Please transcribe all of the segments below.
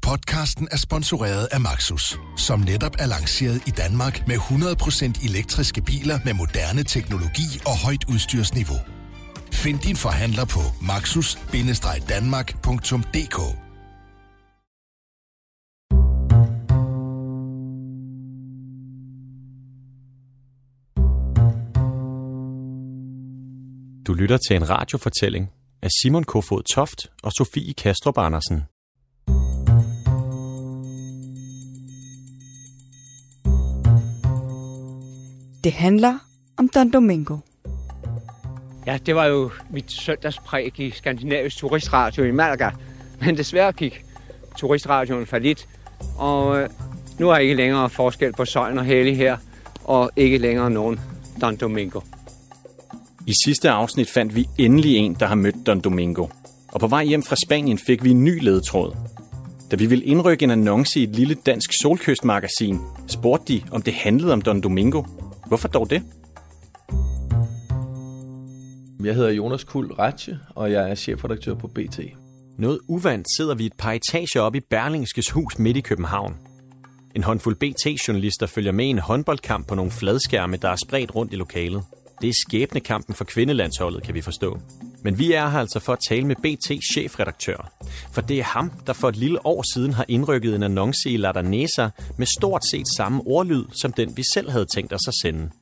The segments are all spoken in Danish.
Podcasten er sponsoreret af Maxus, som netop er lanceret i Danmark med 100% elektriske biler med moderne teknologi og højt udstyrsniveau. Find din forhandler på maxus-danmark.dk. Du lytter til en radiofortælling af Simon Kofod Toft og Sofie Kastrup Andersen. Det handler om Don Domingo. Ja, det var jo mit søndagspræg i Skandinavisk Turistradio i Malaga. Men desværre gik turistradioen fallit, og nu er ikke længere forskel på Søjn og Hellig her, og ikke længere nogen Don Domingo. I sidste afsnit fandt vi endelig en, der har mødt Don Domingo. Og på vej hjem fra Spanien fik vi en ny ledetråd. Da vi ville indrykke en annonce i et lille dansk solkystmagasin, spurgte de, om det handlede om Don Domingo. Hvorfor dog det? Jeg hedder Jonas Kuhl Ratche, og jeg er chefredaktør på BT. Noget uvandt sidder vi et par etager op i Berlingskes hus midt i København. En håndfuld BT-journalister følger med i en håndboldkamp på nogle fladskærme, der er spredt rundt i lokalet. Det er skæbnekampen for kvindelandsholdet, kan vi forstå. Men vi er her altså for at tale med BT's chefredaktør. For det er ham, der for et lille år siden har indrykket en annonce i La Danesa med stort set samme ordlyd, som den vi selv havde tænkt os at sende.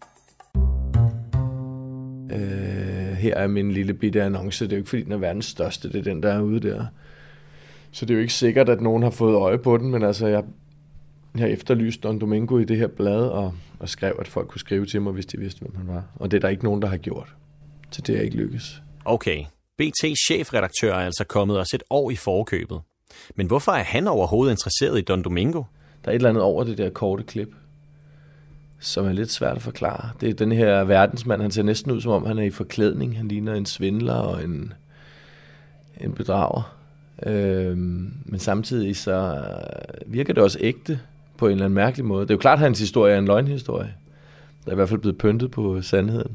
Her er min lille bitte annonce. Det er jo ikke fordi, den er verdens største. Det er den, der er ude der. Så det er jo ikke sikkert, at nogen har fået øje på den, men altså, jeg har efterlyst Don Domingo i det her blad, og skrev, at folk kunne skrive til mig, hvis de vidste, hvem han var. Og det er der ikke nogen, der har gjort. Så det er ikke lykkes. Okay, BT's chefredaktør er altså kommet os et år i forkøbet. Men hvorfor er han overhovedet interesseret i Don Domingo? Der er et eller andet over det der korte klip, som er lidt svært at forklare. Det er den her verdensmand, han ser næsten ud, som om han er i forklædning. Han ligner en svindler og en bedrager. Men samtidig så virker det også ægte på en eller anden mærkelig måde. Det er jo klart, at hans historie er en løgnhistorie. Der er i hvert fald blevet pyntet på sandheden.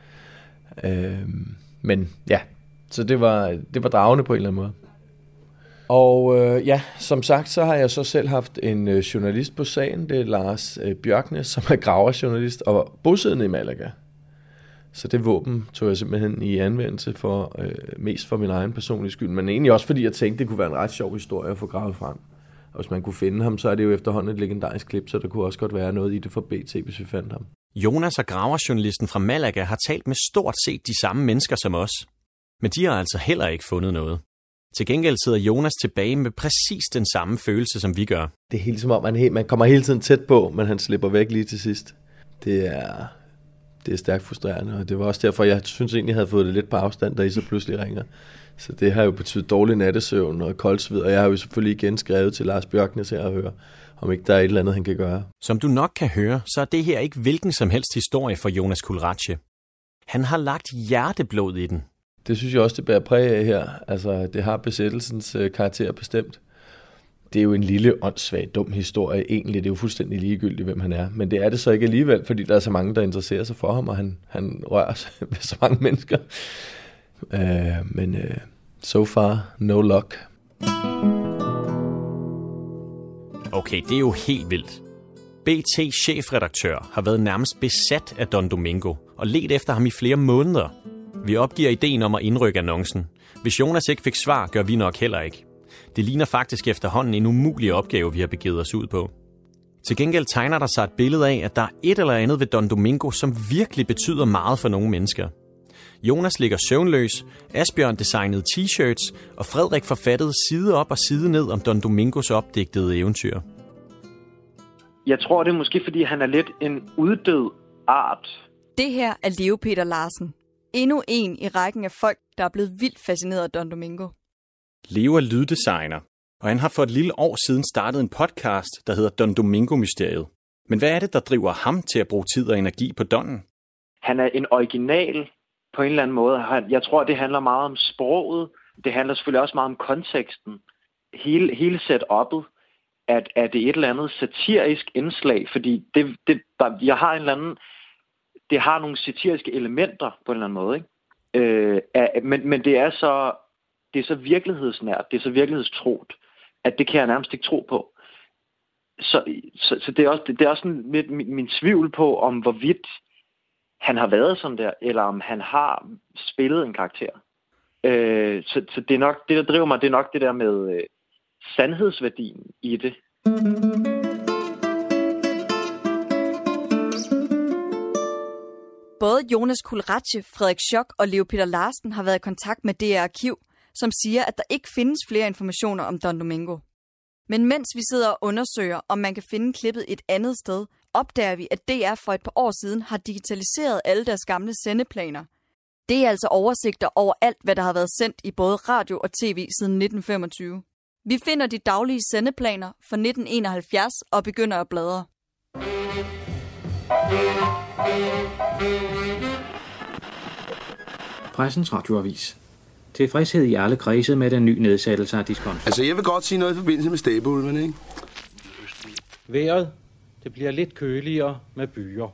Men ja, så det var dragende på en eller anden måde. Og ja, som sagt, så har jeg så selv haft en journalist på sagen. Det er Lars Bjørknes, som er graverjournalist og bosiddende i Malaga. Så det våben tog jeg simpelthen i anvendelse for mest for min egen personlige skyld, men egentlig også fordi jeg tænkte, det kunne være en ret sjov historie at få gravet frem. Og hvis man kunne finde ham, så er det jo efterhånden et legendarisk klip, så der kunne også godt være noget i det for BT, hvis vi fandt ham. Jonas og graverjournalisten fra Malaga har talt med stort set de samme mennesker som os. Men de har altså heller ikke fundet noget. Til gengæld sidder Jonas tilbage med præcis den samme følelse, som vi gør. Det er helt som om, man kommer hele tiden tæt på, men han slipper væk lige til sidst. Det er stærkt frustrerende, og det var også derfor, jeg synes egentlig, jeg havde fået det lidt på afstand, da I så pludselig ringer. Så det har jo betydet dårlig nattesøvn og koldsved, og jeg har jo selvfølgelig igen skrevet til Lars Bjørknes her og høre, om ikke der er et eller andet, han kan gøre. Som du nok kan høre, så er det her ikke hvilken som helst historie for Jonas Kuhl Ratche. Han har lagt hjerteblod i den. Det synes jeg også, det bærer præg af her. Altså, det har besættelsens karakter bestemt. Det er jo en lille, åndssvag, dum historie. Egentlig det er jo fuldstændig ligegyldigt, hvem han er. Men det er det så ikke alligevel, fordi der er så mange, der interesserer sig for ham, og han rører sig ved så mange mennesker. Men so far, no luck. Okay, det er jo helt vildt. BT's chefredaktør har været nærmest besat af Don Domingo og ledt efter ham i flere måneder. Vi opgiver ideen om at indrykke annoncen. Hvis Jonas ikke fik svar, gør vi nok heller ikke. Det ligner faktisk efterhånden en umulig opgave, vi har begivet os ud på. Til gengæld tegner der sig et billede af, at der er et eller andet ved Don Domingo, som virkelig betyder meget for nogle mennesker. Jonas ligger søvnløs, Asbjørn designede t-shirts, og Frederik forfattede side op og side ned om Don Domingos opdigtede eventyr. Jeg tror, det er måske, fordi han er lidt en uddød art. Det her er Leo Peter Larsen. Endnu en i rækken af folk, der er blevet vildt fascineret af Don Domingo. Leo er lyddesigner, og han har for et lille år siden startet en podcast, der hedder Don Domingo-mysteriet. Men hvad er det, der driver ham til at bruge tid og energi på Donnen? Han er en original på en eller anden måde. Jeg tror, det handler meget om sproget. Det handler selvfølgelig også meget om konteksten. Hele setup'et, at det er et eller andet satirisk indslag, fordi jeg har en eller anden... Det har nogle satiriske elementer på en eller anden måde, ikke? Men det er så virkelighedsnært, det er så virkelighedstrót. at det kan jeg nærmest ikke tro på. Så det er også sådan lidt min tvivl på, om hvorvidt han har været sådan der, eller om han har spillet en karakter. Så det er nok, det der driver mig, det er nok det der med sandhedsværdien i det. Både Jonas Kulratje, Frederik Schoch og Leo Peter Larsen har været i kontakt med DR Arkiv, som siger, at der ikke findes flere informationer om Don Domingo. Men mens vi sidder og undersøger, om man kan finde klippet et andet sted, opdager vi, at DR for et par år siden har digitaliseret alle deres gamle sendeplaner. Det er altså oversigter over alt, hvad der har været sendt i både radio og tv siden 1925. Vi finder de daglige sendeplaner fra 1971 og begynder at bladre. Pressens radioavis. Tilfredshed i alle kredse med den nye nedsættelse af diskonto. Altså, jeg vil godt sige noget i forbindelse med Stæbeulven, ikke? Vejret. Det bliver lidt køligere med byer.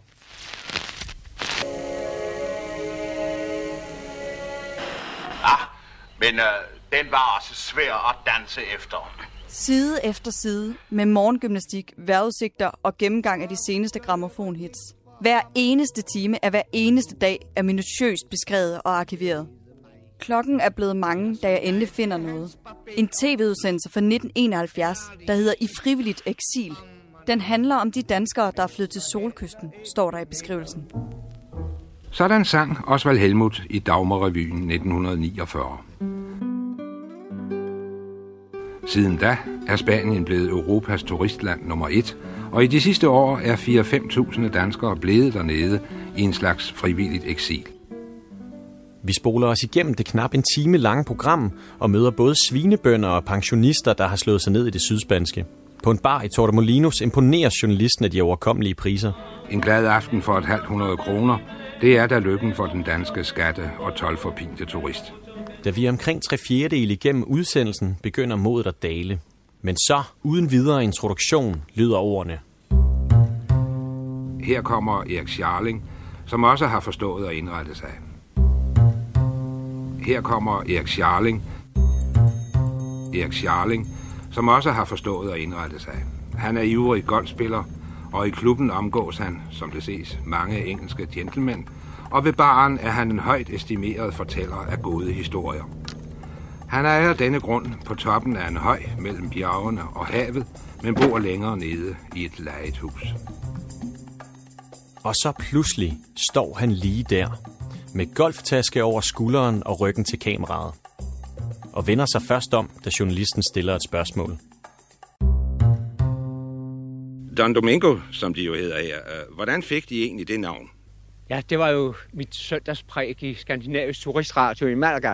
Men den var også svær at danse efter. Side efter side med morgengymnastik, vejrudsigter og gennemgang af de seneste gramofonhits. Hver eneste time af hver eneste dag er minutiøst beskrevet og arkiveret. Klokken er blevet mange, da jeg endelig finder noget. En tv-udsendelse fra 1971, der hedder I frivilligt eksil. Den handler om de danskere, der er flyttet til Solkysten, står der i beskrivelsen. Sådan sang Osvald Helmuth i Dagmarrevyen 1949. Siden da er Spanien blevet Europas turistland nummer 1, og i de sidste år er 4-5.000 danskere blevet dernede i en slags frivilligt eksil. Vi spoler os igennem det knap en time lange program og møder både svinebønder og pensionister, der har slået sig ned i det sydspanske. På en bar i Torremolinos imponerer journalisten af de overkommelige priser. En glad aften for 500 kroner, det er da lykken for den danske skatte- og toldforpinte turist. Da vi er omkring 3/4 igennem udsendelsen, begynder modet at dale. Men så, uden videre introduktion, lyder ordene. Her kommer Erik Scharling, som også har forstået at indrette sig. Her kommer Erik Scharling. Erik Scharling, som også har forstået at indrette sig. Han er ivrig golfspiller, og i klubben omgås han, som det ses, mange engelske gentlemen, og ved baren er han en højt estimeret fortæller af gode historier. Han er af denne grund på toppen af en høj mellem bjergene og havet, men bor længere nede i et lejet hus. Og så pludselig står han lige der, med golftaske over skulderen og ryggen til kameraet. Og vender sig først om, da journalisten stiller et spørgsmål. Don Domingo, som de jo hedder her, hvordan fik de egentlig det navn? Ja, det var jo mit søndagspræg i Skandinavisk Turistradio i Malaga.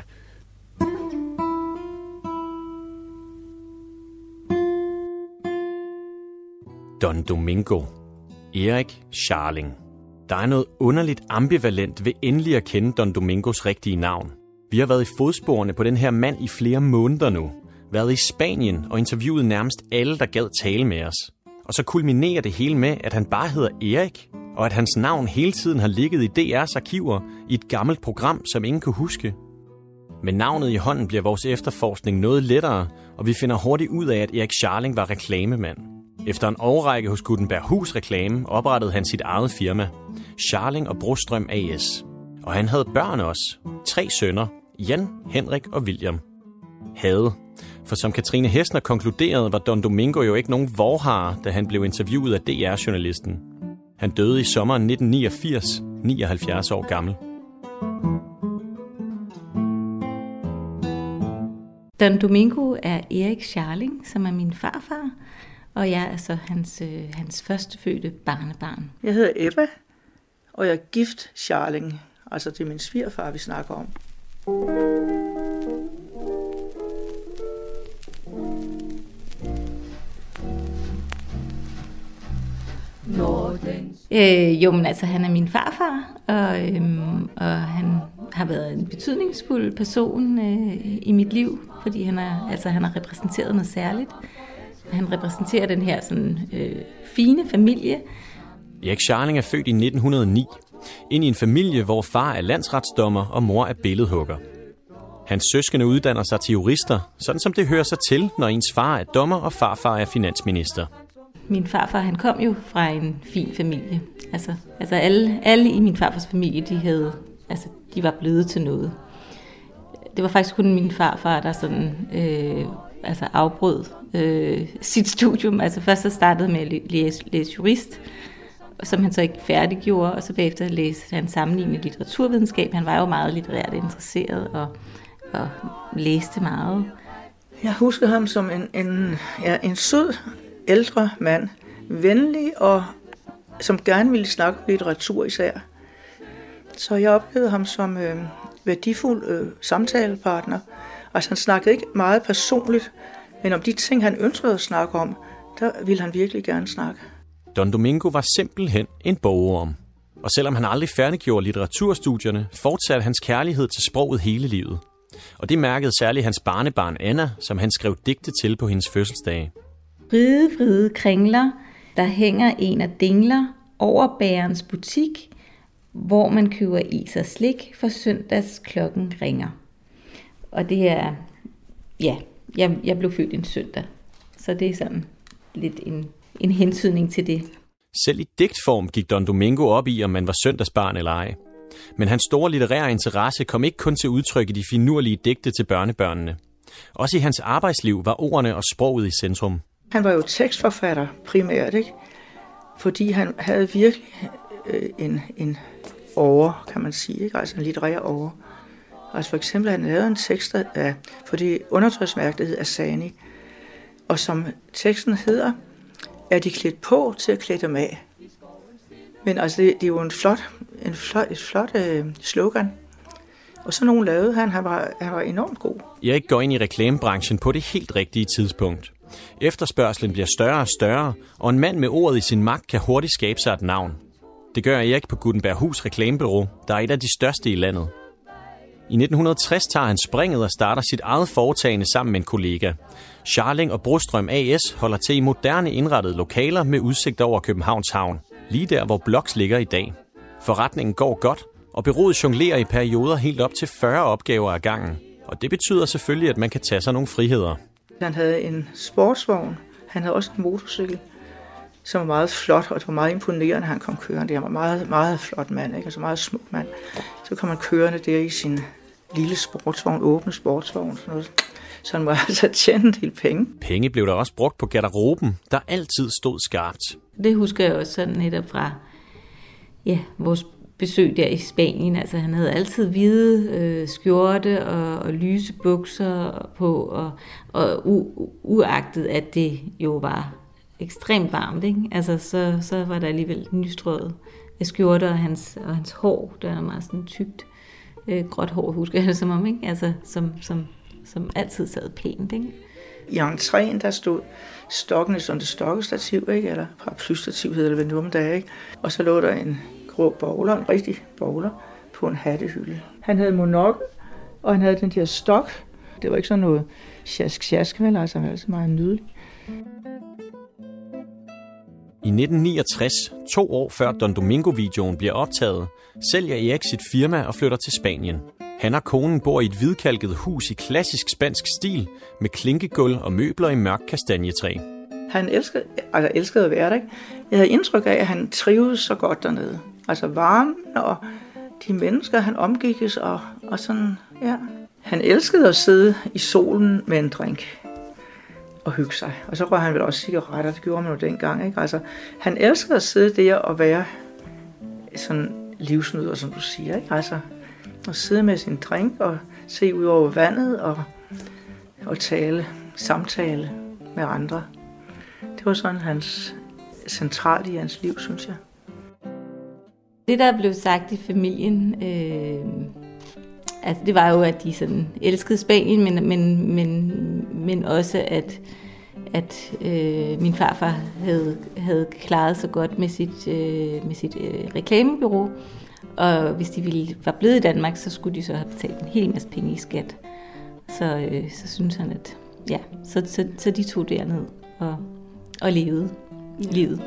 Don Domingo. Erik Scharling. Der er noget underligt ambivalent ved endelig at kende Don Domingos rigtige navn. Vi har været i fodsporene på den her mand i flere måneder nu. Været i Spanien og interviewet nærmest alle, der gad tale med os. Og så kulminerer det hele med, at han bare hedder Erik, og at hans navn hele tiden har ligget i DR's arkiver i et gammelt program, som ingen kunne huske. Med navnet i hånden bliver vores efterforskning noget lettere, og vi finder hurtigt ud af, at Erik Scharling var reklamemand. Efter en årrække hos Gutenberghus Reklame oprettede han sit eget firma, Scharling og Brostrøm AS. Og han havde børn også. 3 sønner, Jan, Henrik og William. Havde. For som Katrine Hessner konkluderede, var Don Domingo jo ikke nogen vorhar, da han blev interviewet af DR-journalisten. Han døde i sommeren 1989, 79 år gammel. Don Domingo er Erik Scharling, som er min farfar, og jeg er så hans førstefødte barnebarn. Jeg hedder Ebba, og jeg er gift Scharling, altså det er min svigerfar, vi snakker om. Men altså han er min farfar, og han har været en betydningsfuld person i mit liv, fordi han har repræsenteret noget særligt. Han repræsenterer den her sådan, fine familie. Erik Scharling er født i 1909, ind i en familie, hvor far er landsretsdommer og mor er billedhugger. Hans søskende uddanner sig til jurister, sådan som det hører sig til, når ens far er dommer og farfar er finansminister. Min farfar, han kom jo fra en fin familie. Altså alle i min farfars familie, de var blevet til noget. Det var faktisk kun min farfar, der sådan, afbrød sit studium. Altså først så startede med at læse jurist, som han så ikke færdiggjorde, og så bagefter læste han sammenlignende litteraturvidenskab. Han var jo meget litterært interesseret og læste meget. Jeg husker ham som en sød, ældre mand, venlig og som gerne ville snakke litteratur især. Så jeg oplevede ham som værdifuld samtalepartner. Altså han snakkede ikke meget personligt, men om de ting, han ønskede at snakke om, der ville han virkelig gerne snakke. Don Domingo var simpelthen en bogorm. Og selvom han aldrig færdiggjorde litteraturstudierne, fortsatte hans kærlighed til sproget hele livet. Og det mærkede særligt hans barnebarn Anna, som han skrev digte til på hendes fødselsdage. Vride kringler, der hænger en af dingler over bagerens butik, hvor man køber is og slik, for søndags klokken ringer. Og det er, jeg blev født en søndag, så det er sådan lidt en hentydning til det. Selv i digtform gik Don Domingo op i, om man var søndagsbarn eller ej. Men hans store litterære interesse kom ikke kun til udtryk i de finurlige digte til børnebørnene. Også i hans arbejdsliv var ordene og sproget i centrum. Han var jo tekstforfatter primært, ikke? Fordi han havde virkelig en åre, kan man sige, ikke? Altså en litterær åre. Altså for eksempel han lavede en tekst for det undertøjsmærke, der hedder Asani, og som teksten hedder, er de klædt på til at klæde dem af. Men altså det er jo et flot slogan. Og så nogen lavede han var enormt god. Erik går ind i reklamebranchen på det helt rigtige tidspunkt. Efterspørgselen bliver større og større, og en mand med ordet i sin magt kan hurtigt skabe sig et navn. Det gør Erik på Gutenberghus Reklamebureau, der er et af de største i landet. I 1960 tager han springet og starter sit eget foretagende sammen med en kollega. Scharling og Brostrøm AS holder til i moderne indrettede lokaler med udsigt over Københavns Havn, lige der hvor Bloks ligger i dag. Forretningen går godt, og bureauet jonglerer i perioder helt op til 40 opgaver ad gangen. Og det betyder selvfølgelig, at man kan tage sig nogle friheder. Han havde en sportsvogn, han havde også en motorcykel, som var meget flot, og det var meget imponerende, han kom kørende. Det var meget, meget flot mand, ikke? Altså meget smuk mand. Så kom han kørende der i sin lille sportsvogn, åbne sportsvogn, sådan noget. Så han må altså tjene en del penge. Penge blev der også brugt på garderoben, der altid stod skarpt. Det husker jeg også sådan netop fra vores besøg der i Spanien. Altså han havde altid hvide skjorte og lyse bukser på, og uagtet at det jo var ekstremt varmt, ikke? Altså så var der alligevel nystrøget skjorter, og hans hår, der er meget sådan tykt gråt hår, husker jeg det som om, ikke? Altså som altid sad pænt, ikke? I entréen, der stod stokkene som det stokkestativ, ikke? Eller paraplystativ hedder det ved nu om dagen, ikke? Og så lå der en grå bowler, en rigtig bowler, på en hattehylde. Han havde monokkel, og han havde den der stok. Det var ikke sådan noget sjask, vel? Altså han var altså meget nydelig. I 1969, 2 år før Don Domingo-videoen bliver optaget, sælger Erik sit firma og flytter til Spanien. Han og konen bor i et hvidkalket hus i klassisk spansk stil, med klinkegulv og møbler i mørk kastanjetræ. Han elskede at være der, ikke? Jeg havde indtryk af, at han trivedes så godt dernede. Altså varmen og de mennesker, han omgikkes og sådan, ja. Han elskede at sidde i solen med en drink og hygge sig. Og så røg han vel også cigaretter, det gjorde man jo dengang, ikke? Altså, han elskede at sidde der og være sådan livsnyder, som du siger, ikke? Altså, at sidde med sin drink og se ud over vandet og samtale med andre. Det var sådan hans centralt i hans liv, synes jeg. Det, der blev sagt i familien, altså det var jo, at de sådan elskede Spanien, men også, at min farfar havde klaret sig godt med sit reklamebureau. Og hvis de var blevet i Danmark, så skulle de så have betalt en hel masse penge i skat. Så synes han, at ja, så de tog derned og levede livet.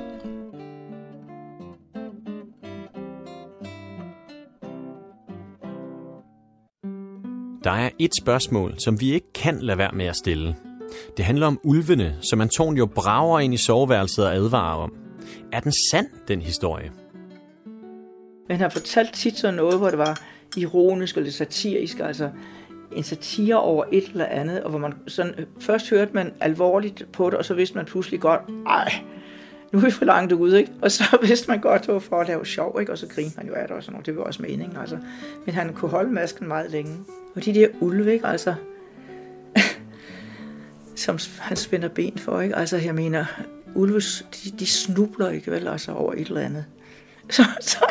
Der er et spørgsmål, som vi ikke kan lade være med at stille. Det handler om ulvene, som Antonio brager ind i soveværelset og advarer om. Er den sand, den historie? Han har fortalt tit sådan noget, hvor det var ironisk eller satirisk, altså en satire over et eller andet, og hvor man sådan, først hørte man alvorligt på det, og så vidste man pludselig godt, nu er vi for langt ude, ikke? Og så vidste man godt, det var for at lave sjov, ikke? Og så grinte man jo af det og sådan noget, det var også meningen, altså. Men han kunne holde masken meget længe. Og de der ulve, ikke? Altså, som han spænder ben for, ikke? Altså, jeg mener, ulve, de snubler ikke vel, altså over et eller andet. Så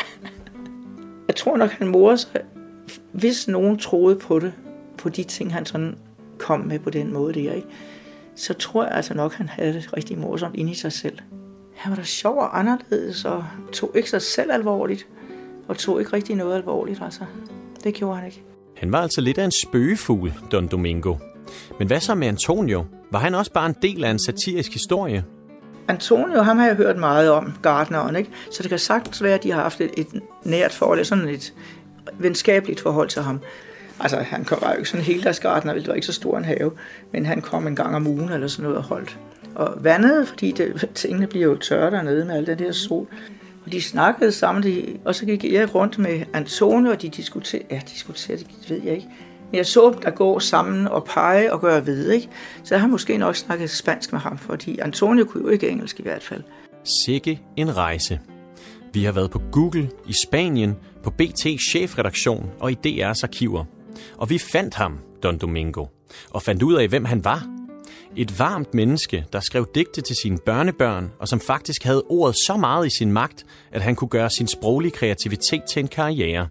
jeg tror nok, han morer sig, hvis nogen troede på det, på de ting, han sådan kom med på den måde der, ikke? Så tror jeg altså nok, han havde det rigtig morsomt inde i sig selv. Han var da sjov og anderledes, og tog ikke sig selv alvorligt, og tog ikke rigtig noget alvorligt, altså. Det gjorde han ikke. Han var altså lidt af en spøgefugl, Don Domingo. Men hvad så med Antonio? Var han også bare en del af en satirisk historie? Antonio, ham har jeg hørt meget om, gartneren, ikke? Så det kan sagtens være, at de har haft et nært forhold, sådan et venskabeligt forhold til ham. Altså, han var jo ikke sådan helt deres gartner, det var ikke så stor en have, men han kom en gang om ugen eller sådan noget og holdt. Og vandede, fordi tingene bliver jo tørre dernede med al den der sol. Og de snakkede sammen, og så gik jeg rundt med Antonio, og de diskuterede, det ved jeg ikke. Men jeg så dem der gå sammen og pege og gøre ved, ikke? Så jeg har måske nok snakket spansk med ham, fordi Antonio kunne jo ikke engelsk i hvert fald. Sikke en rejse. Vi har været på Google, i Spanien, på BT's chefredaktion og i DR's arkiver. Og vi fandt ham, Don Domingo, og fandt ud af, hvem han var. Et varmt menneske, der skrev digte til sine børnebørn, og som faktisk havde ordet så meget i sin magt, at han kunne gøre sin sproglige kreativitet til en karriere.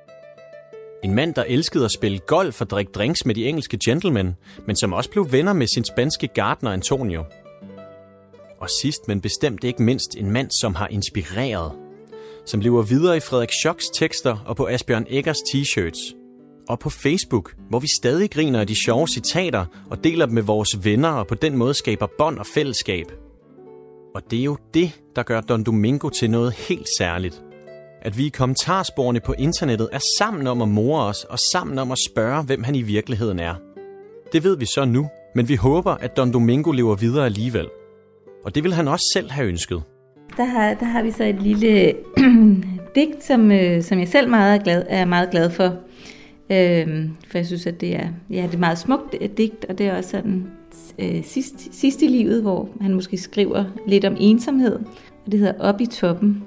En mand, der elskede at spille golf og drikke drinks med de engelske gentlemen, men som også blev venner med sin spanske gartner Antonio. Og sidst, men bestemt ikke mindst, en mand, som har inspireret. Som lever videre i Frederik Schocks tekster og på Asbjørn Eggers t-shirts. Og på Facebook, hvor vi stadig griner af de sjove citater og deler dem med vores venner og på den måde skaber bånd og fællesskab. Og det er jo det, der gør Don Domingo til noget helt særligt. At vi i kommentarsporene på internettet er sammen om at more os og sammen om at spørge, hvem han i virkeligheden er. Det ved vi så nu, men vi håber, at Don Domingo lever videre alligevel. Og det vil han også selv have ønsket. Der har vi så et lille digt, som jeg selv er meget glad for. For jeg synes, at det er et meget smukt digt, og det er også sådan sidst i livet, hvor han måske skriver lidt om ensomhed. Og det hedder Op i toppen.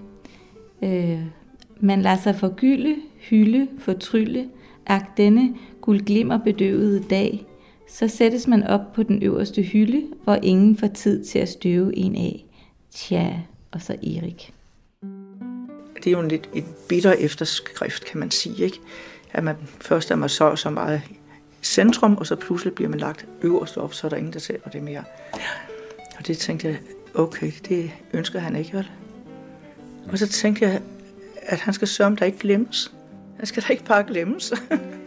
Man lader sig forgylde, hylde, fortrylle, ak denne guldglimmer bedøvede dag. Så sættes man op på den øverste hylde, hvor ingen får tid til at støve en af. Tja, og så Erik. Det er jo lidt et bitter efterskrift, kan man sige, ikke? At man først er man så meget i centrum, og så pludselig bliver man lagt øverst op, så er der ingen, der ser det mere. Og det tænkte jeg, okay, det ønsker han ikke, vel? Og så tænkte jeg, at han skal sørge, der ikke glemmes. Han skal da ikke bare glemmes.